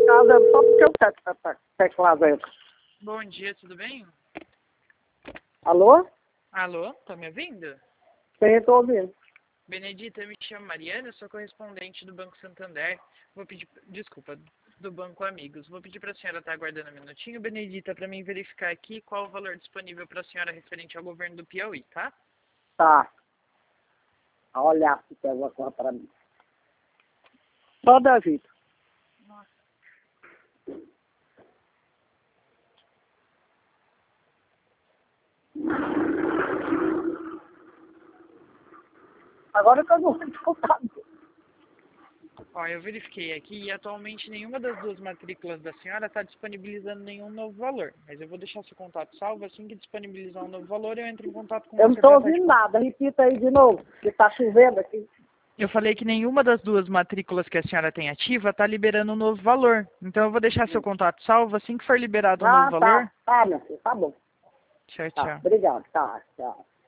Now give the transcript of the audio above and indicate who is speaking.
Speaker 1: casa só porque eu quero teclado aí.
Speaker 2: Bom dia, tudo bem?
Speaker 1: Alô?
Speaker 2: Alô, tá me ouvindo?
Speaker 1: Sim, estou ouvindo.
Speaker 2: Benedita, eu me chamo Mariana, eu sou correspondente do Banco Santander. Vou pedir, desculpa, do Banco Amigos. Vou pedir para a senhora estar aguardando um minutinho, Benedita, para mim verificar aqui qual o valor disponível para a senhora referente ao governo do Piauí, tá?
Speaker 1: Tá. Olha se tem alguma coisa para mim. Só David. Agora que eu não escutar.
Speaker 2: Ó, eu verifiquei aqui e atualmente nenhuma das duas matrículas da senhora está disponibilizando nenhum novo valor. Mas eu vou deixar seu contato salvo, assim que disponibilizar um novo valor, eu entro em contato com
Speaker 1: Eu não
Speaker 2: você
Speaker 1: estou
Speaker 2: para
Speaker 1: ouvindo nada. Repita aí de novo, que está chovendo aqui.
Speaker 2: Eu falei que nenhuma das duas matrículas que a senhora tem ativa está liberando um novo valor. Então eu vou deixar seu contato salvo, assim que for liberado um novo valor.
Speaker 1: Tá, meu filho, tá bom.
Speaker 2: Tchau,
Speaker 1: Tá,
Speaker 2: tchau.
Speaker 1: obrigado, tá, tchau.